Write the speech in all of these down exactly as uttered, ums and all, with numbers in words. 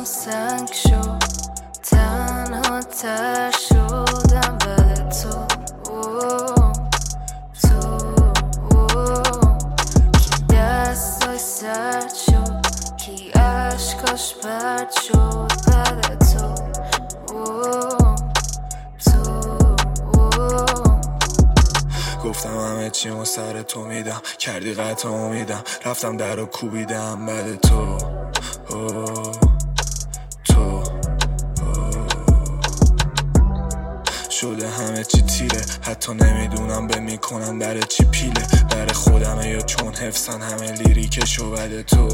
قلبم سنگ شد، تنها تر شدم بعد تو. اوه، تو اوه. کی دستای سرد شد، کی عشقاش پرد شد بعد تو. اوه، تو اوه. گفتم همه چیمو سر تو میدم، کردی قطع امیدم، رفتم در رو کوبیدم بعد تو. اوه، تو اوه. شده همه چی تیره، حتی نمیدونم به میکنم برای چی پیله. برای خودمه یا چون حفظن همه لیریکشو بعد تو.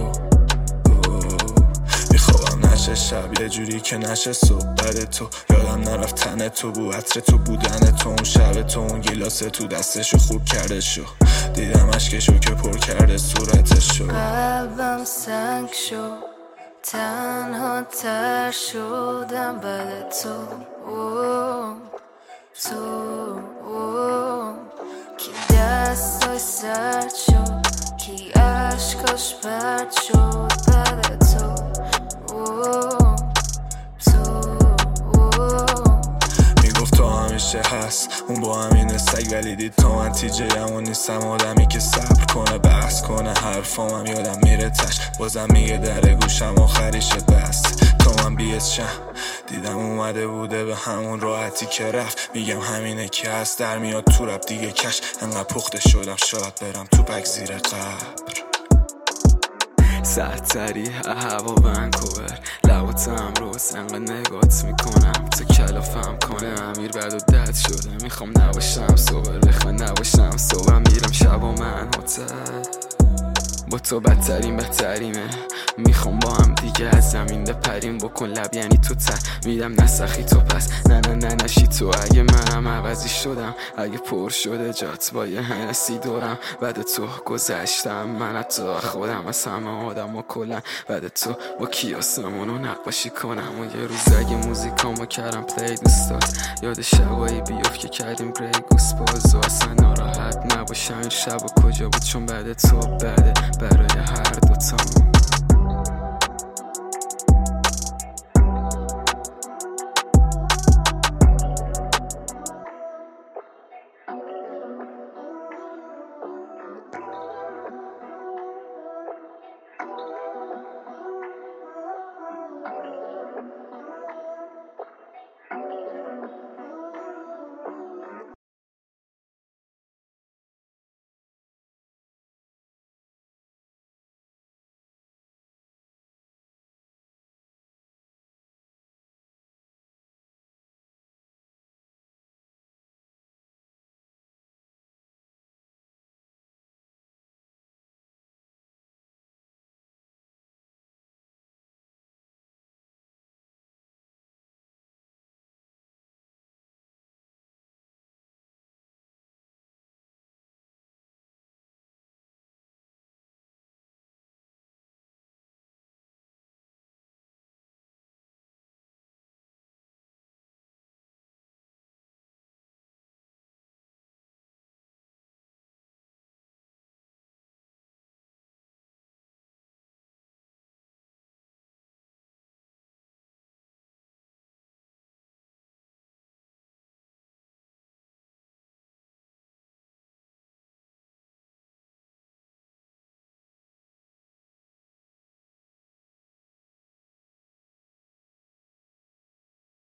میخوام نشه شب یه جوری که نشه صبح بعد تو. یادم نرفت تن تو بو عطر تو بودن تو. اون شب تو اون گیلاسه تو دستشو خوب کرده شو. دیدم عشقشو که پر کرده صورتشو. قلبم سنگ شد، تنها تر شدم بعد تو. اوه، تو اوه. کی دستای سرد شد، کی عشقاش پرد شد بعد تو. اوه، تو اوه. میگفت تو همیشه هست، اون با همین سگ، ولی دید تا من تیجه همون نیستم. آدمی که صبر کنه بحث کنه، حرفامم یادم میره تش. بازم میگه در گوشم آخریشه بست. تا من بیست شم دیدم اومده بوده به همون راحتی که رفت. میگم همینه که هست در میاد تو رب دیگه کش. انقدر پخته شدم شاید برم تو پک زیر قبر. سرتری هوا ونکوور، لباتم روز انقدر نگات میکنم تو کلافم کنه. امیر بعد و دد شده، میخوام نباشم صبح بخواه نباشم صبح. میرم شب و من هتل با تو بدترین بهتریمه. میخوام با هم دیگه از زمین بپریم، بکن لب یعنی تو ته میدم نسخی تو پس. نه نه نه نشی تو. اگه منم عوضی شدم، اگه پر شده جات با یه هنسی دورم بعد تو گذشتم. من حتی خودم از همه آدم و کلن بعد تو با کیاسمونو نقاشی کنم. و یه روز اگه موزیکامو کردم پلی دوستات، یاد شبایی بیاف که کردیم گری گوس باز. و اصلا ناراحت نباشم این شب و کجا بود، چون بعد تو بده برای هر دوتامون.